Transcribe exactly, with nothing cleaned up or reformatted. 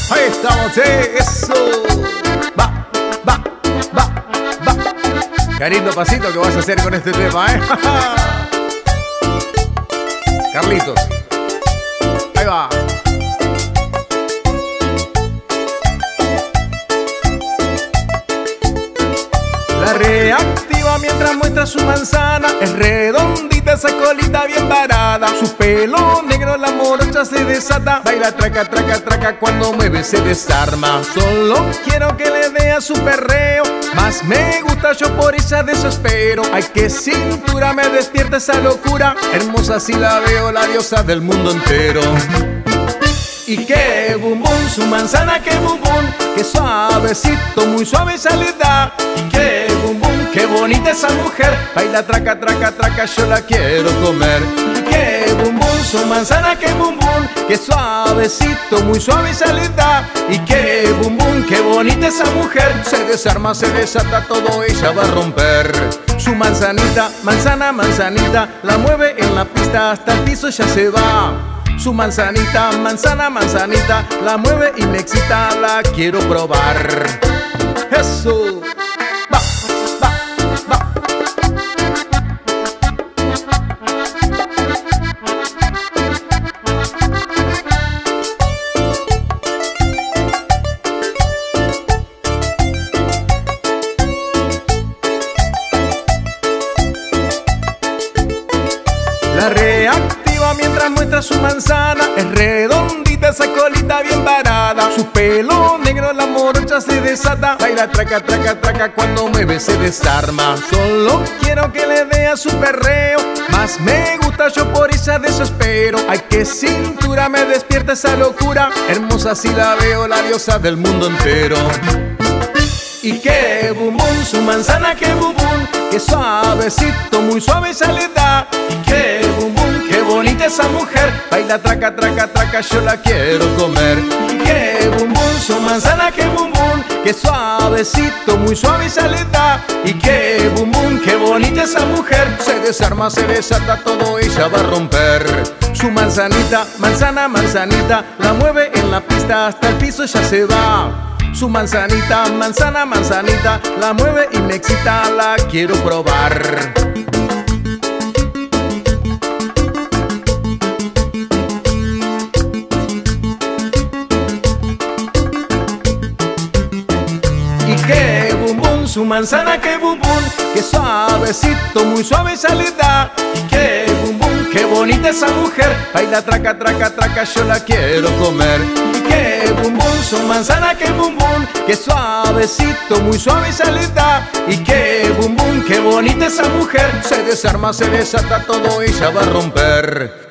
Ahí estamos, eh, eso. Va, va, va, va. Qué lindo pasito que vas a hacer con este tema, eh. Carlitos. Ahí va. La reactiva mientras muestra su manzana. Es redondita esa colita bien parada. Su pelo negro la morocha se desata. Baila traca, traca, traca, cuando mueve se desarma. Solo quiero que le dé a su perreo. Más me gusta, yo por ella desespero. Ay, qué cintura me despierta esa locura. Hermosa si la veo, la diosa del mundo entero. Y qué bum bum, su manzana, qué bum bum, qué suavecito, muy suave ya le da. Y qué bum bum, qué bonita esa mujer. Baila traca, traca, traca, yo la quiero comer. Y qué bum bum, su manzana, qué bum bum, qué suavecito, muy suave ya le da. Y qué bum bum, qué bonita esa mujer. Se desarma, se desata, todo ella va a romper. Su manzanita, manzana, manzanita, la mueve en la pista hasta el piso ya se va. Su manzanita, manzana, manzanita, la mueve y me excita, la quiero probar. Eso. Va, va, va. La reactiva mientras muestra su manzana. Es redondita esa colita bien parada. Su pelo negro la morocha se desata. Baila traca, traca, traca, cuando mueve se desarma. Solo quiero que le dé a su perreo. Más me gusta, yo por ella desespero. Ay, qué cintura me despierta esa locura. Hermosa si la veo, la diosa del mundo entero. Y qué bum bum, su manzana, qué bum bum, qué suavecito, muy suave ya le da. Y qué bum bum, qué bonita esa mujer. Baila traca, traca, traca, yo la quiero comer. Y qué bum bum, su manzana, qué bum bum, qué suavecito, muy suave ya le da. Y qué bum bum, qué bonita esa mujer. Se desarma, se desata, todo ella va a romper. Su manzanita, manzana, manzanita, la mueve en la pista hasta el piso ya se va. Su manzanita, manzana, manzanita, la mueve y me excita, la quiero probar. Y qué bum bum, su manzana, qué bum bum, qué suavecito, muy suave ya le da. Y qué bum bum, qué bonita esa mujer. Baila traca, traca, traca, yo la quiero comer. Y qué bum bum, su manzana, qué bum bum, qué suavecito, muy suave ya le da. Y qué bum bum, qué bonita esa mujer. Se desarma, se desata, todo ella va a romper.